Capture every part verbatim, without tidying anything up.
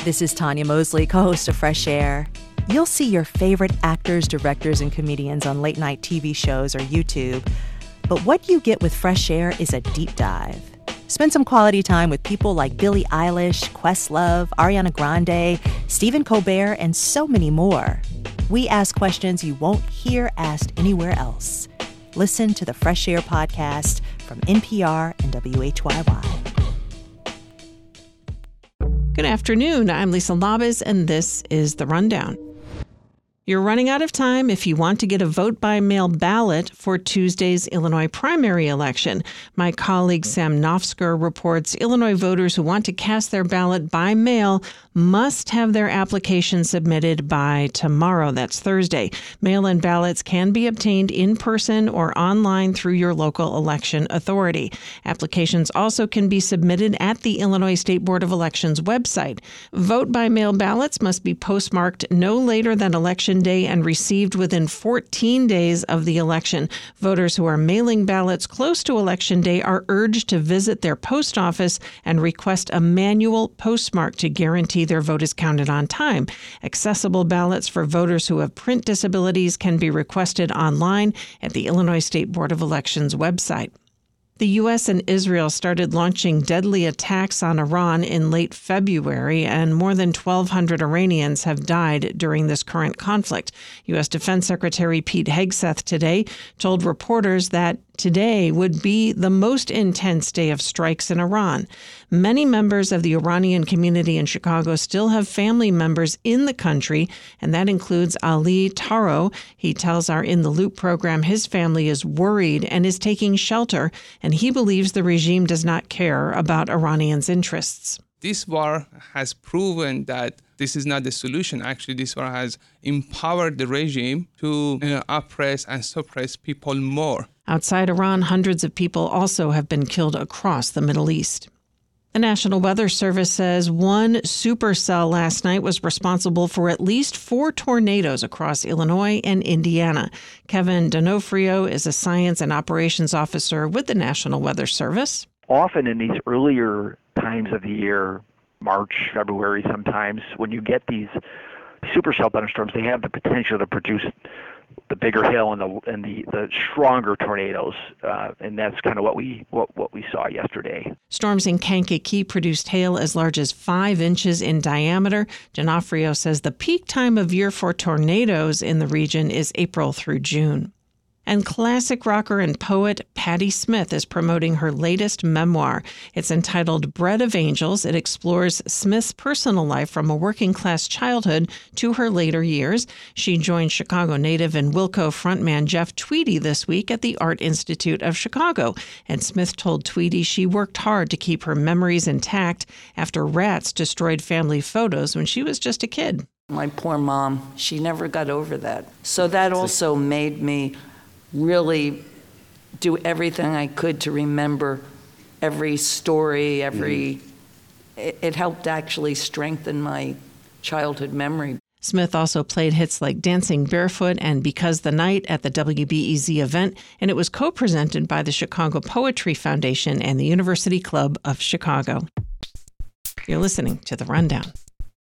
This is Tanya Mosley, co-host of Fresh Air. You'll see your favorite actors, directors, and comedians on late-night T V shows or YouTube. But what you get with Fresh Air is a deep dive. Spend some quality time with people like Billie Eilish, Questlove, Ariana Grande, Stephen Colbert, and so many more. We ask questions you won't hear asked anywhere else. Listen to the Fresh Air podcast from N P R and W H Y Y. Good afternoon. I'm Lisa Labuz, and this is The Rundown. You're running out of time if you want to get a vote-by-mail ballot for Tuesday's Illinois primary election. My colleague Sam Nofsker reports Illinois voters who want to cast their ballot by mail must have their application submitted by tomorrow. That's Thursday. Mail-in ballots can be obtained in person or online through your local election authority. Applications also can be submitted at the Illinois State Board of Elections website. Vote-by-mail ballots must be postmarked no later than election day and received within fourteen days of the election. Voters who are mailing ballots close to election day are urged to visit their post office and request a manual postmark to guarantee their vote is counted on time. Accessible ballots for voters who have print disabilities can be requested online at the Illinois State Board of Elections website. The U S and Israel started launching deadly attacks on Iran in late February, and more than twelve hundred Iranians have died during this current conflict. U S Defense Secretary Pete Hegseth today told reporters that today would be the most intense day of strikes in Iran. Many members of the Iranian community in Chicago still have family members in the country, and that includes Ali Taro. He tells our In the Loop program his family is worried and is taking shelter, and he believes the regime does not care about Iranians' interests. This war has proven that this is not the solution. Actually, this war has empowered the regime to you know, oppress and suppress people more. Outside Iran, hundreds of people also have been killed across the Middle East. The National Weather Service says one supercell last night was responsible for at least four tornadoes across Illinois and Indiana. Kevin D'Onofrio is a science and operations officer with the National Weather Service. Often in these earlier times of the year, March, February sometimes, when you get these supercell thunderstorms, they have the potential to produce the bigger hail and the and the, the stronger tornadoes, uh, and that's kind of what we what, what we saw yesterday. Storms in Kankakee produced hail as large as five inches in diameter. D'Onofrio says the peak time of year for tornadoes in the region is April through June. And classic rocker and poet Patti Smith is promoting her latest memoir. It's entitled Bread of Angels. It explores Smith's personal life from a working-class childhood to her later years. She joined Chicago native and Wilco frontman Jeff Tweedy this week at the Art Institute of Chicago. And Smith told Tweedy she worked hard to keep her memories intact after rats destroyed family photos when she was just a kid. My poor mom, she never got over that. So that also made me really do everything I could to remember every story, every, mm-hmm. it, it helped actually strengthen my childhood memory. Smith also played hits like Dancing Barefoot and Because the Night at the W B E Z event, and it was co-presented by the Chicago Poetry Foundation and the University Club of Chicago. You're listening to The Rundown.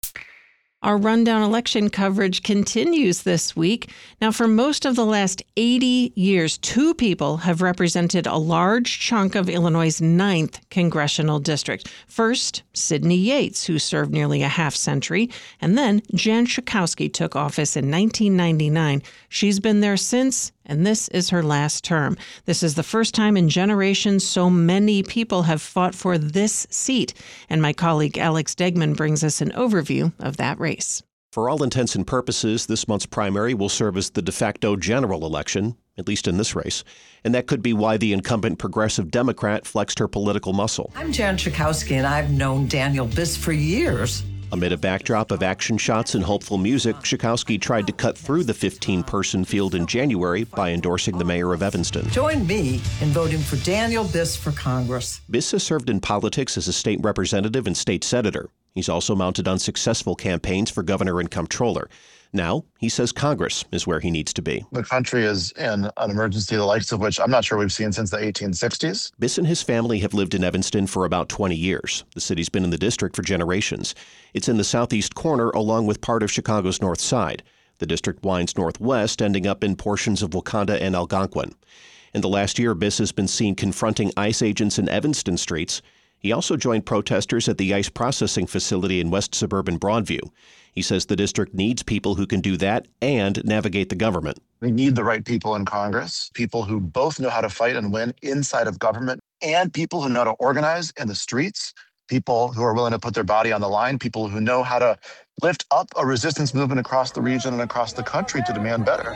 Our Rundown election coverage continues this week. Now, for most of the last eighty years, two people have represented a large chunk of Illinois' ninth congressional district. First, Sidney Yates, who served nearly a half century, and then Jan Schakowsky took office in nineteen ninety-nine. She's been there since, and this is her last term. This is the first time in generations so many people have fought for this seat. And my colleague Alex Degman brings us an overview of that race. For all intents and purposes, this month's primary will serve as the de facto general election, at least in this race. And that could be why the incumbent progressive Democrat flexed her political muscle. I'm Jan Schakowsky, and I've known Daniel Biss for years. Amid a backdrop of action shots and hopeful music, Schakowsky tried to cut through the fifteen-person field in January by endorsing the mayor of Evanston. Join me in voting for Daniel Biss for Congress. Biss has served in politics as a state representative and state senator. He's also mounted unsuccessful campaigns for governor and comptroller. Now, he says Congress is where he needs to be. The country is in an emergency, the likes of which I'm not sure we've seen since the eighteen sixties. Biss and his family have lived in Evanston for about twenty years. The city's been in the district for generations. It's in the southeast corner along with part of Chicago's north side. The district winds northwest, ending up in portions of Wakanda and Algonquin. In the last year, Biss has been seen confronting ICE agents in Evanston streets. He also joined protesters at the ICE processing facility in west suburban Broadview. He says the district needs people who can do that and navigate the government. We need the right people in Congress, people who both know how to fight and win inside of government, and people who know how to organize in the streets, people who are willing to put their body on the line, people who know how to lift up a resistance movement across the region and across the country to demand better.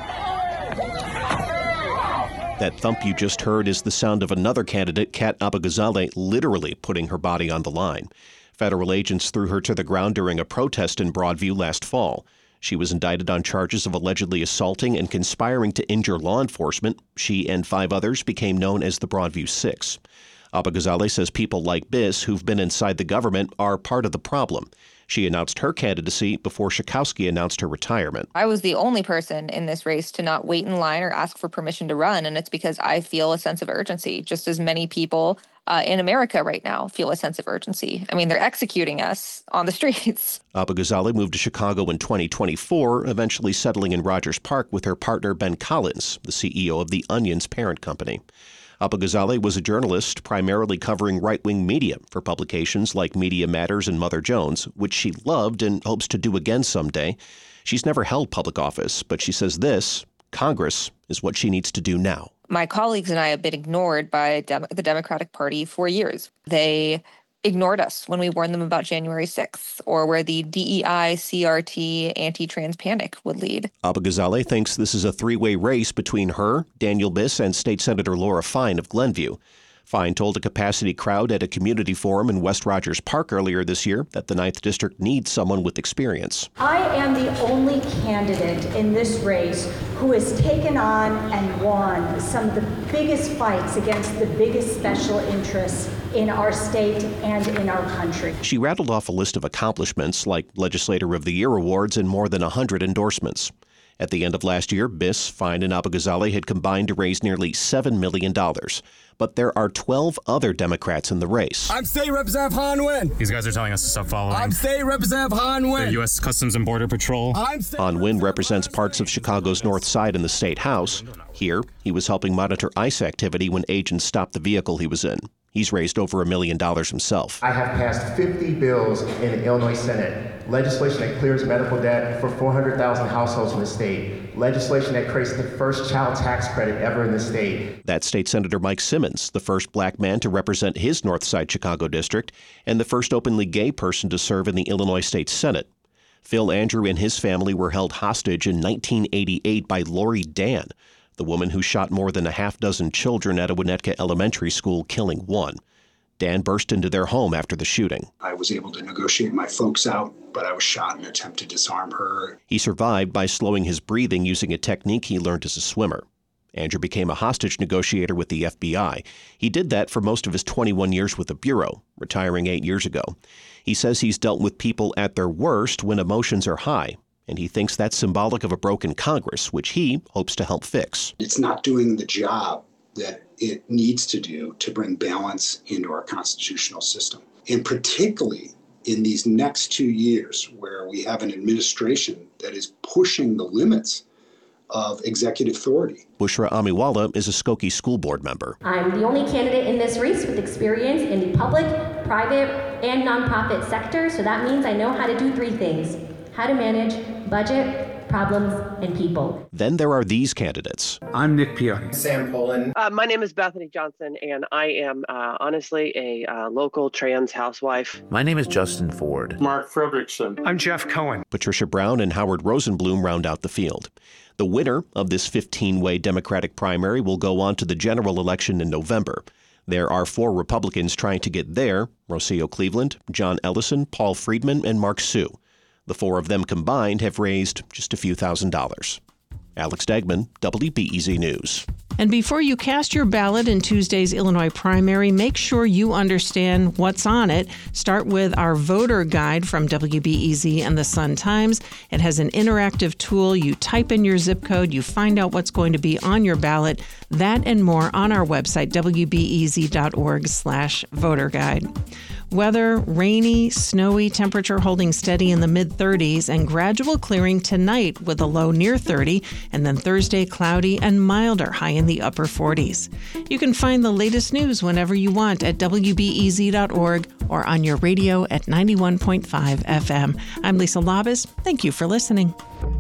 That thump you just heard is the sound of another candidate, Kat Abou-Ghazaleh, literally putting her body on the line. Federal agents threw her to the ground during a protest in Broadview last fall. She was indicted on charges of allegedly assaulting and conspiring to injure law enforcement. She and five others became known as the Broadview Six. Abou-Ghazaleh says people like Biss, who've been inside the government, are part of the problem. She announced her candidacy before Schakowsky announced her retirement. I was the only person in this race to not wait in line or ask for permission to run, and it's because I feel a sense of urgency, just as many people uh, in America right now feel a sense of urgency. I mean, they're executing us on the streets. Abou-Ghazaleh moved to Chicago in twenty twenty-four, eventually settling in Rogers Park with her partner Ben Collins, the C E O of The Onion's parent company. Abou-Ghazaleh was a journalist primarily covering right-wing media for publications like Media Matters and Mother Jones, which she loved and hopes to do again someday. She's never held public office, but she says this, Congress, is what she needs to do now. My colleagues and I have been ignored by Dem- the Democratic Party for years. They ignored us when we warned them about January sixth, or where the D E I, C R T, anti-trans panic would lead. Abou-Ghazaleh thinks this is a three-way race between her, Daniel Biss, and State Senator Laura Fine of Glenview. Fine told a capacity crowd at a community forum in West Rogers Park earlier this year that the ninth District needs someone with experience. I am the only candidate in this race who has taken on and won some of the biggest fights against the biggest special interests in our state and in our country. She rattled off a list of accomplishments like Legislator of the Year awards and more than one hundred endorsements. At the end of last year, Biss, Fine, and Abou-Ghazaleh had combined to raise nearly seven million dollars. But there are twelve other Democrats in the race. I'm State Representative Han Nguyen. These guys are telling us to stop following. I'm State Representative Han Nguyen. The U S Customs and Border Patrol. I'm State Han Nguyen represents parts of Chicago's North Side in the State House. Here, he was helping monitor ICE activity when agents stopped the vehicle he was in. He's raised over a million dollars himself. I have passed fifty bills in the Illinois Senate. Legislation that clears medical debt for four hundred thousand households in the state. Legislation that creates the first child tax credit ever in the state. That's State Senator Mike Simmons, the first black man to represent his North Side Chicago district, and the first openly gay person to serve in the Illinois State Senate. Phil Andrew and his family were held hostage in nineteen eighty-eight by Lori Dan, the woman who shot more than a half dozen children at a Winnetka elementary school, killing one. Dan burst into their home after the shooting. I was able to negotiate my folks out, but I was shot in an attempt to disarm her. He survived by slowing his breathing using a technique he learned as a swimmer. Andrew became a hostage negotiator with the F B I. He did that for most of his twenty-one years with the Bureau, retiring eight years ago. He says he's dealt with people at their worst when emotions are high, and he thinks that's symbolic of a broken Congress, which he hopes to help fix. It's not doing the job that it needs to do to bring balance into our constitutional system. And particularly in these next two years where we have an administration that is pushing the limits of executive authority. Bushra Amiwala is a Skokie School Board member. I'm the only candidate in this race with experience in the public, private, and nonprofit sector, so that means I know how to do three things: how to manage budget, problems, and people. Then there are these candidates. I'm Nick Piari. Sam Poland. Uh, my name is Bethany Johnson, and I am uh, honestly a uh, local trans housewife. My name is Justin Ford. Mark Fredrickson. I'm Jeff Cohen. Patricia Brown and Howard Rosenblum round out the field. The winner of this fifteen-way Democratic primary will go on to the general election in November. There are four Republicans trying to get there: Rocio Cleveland, John Ellison, Paul Friedman, and Mark Sue. The four of them combined have raised just a few thousand dollars. Alex Degman, W B E Z News. And before you cast your ballot in Tuesday's Illinois primary, make sure you understand what's on it. Start with our voter guide from W B E Z and the Sun-Times. It has an interactive tool. You type in your zip code, you find out what's going to be on your ballot. That and more on our website, w b e z dot org slash voter guide. Weather, rainy, snowy, temperature holding steady in the mid thirties and gradual clearing tonight with a low near thirty, and then Thursday cloudy and milder, high in the upper forties. You can find the latest news whenever you want at w b e z dot org or on your radio at ninety-one point five F M. I'm Lisa Labus. Thank you for listening.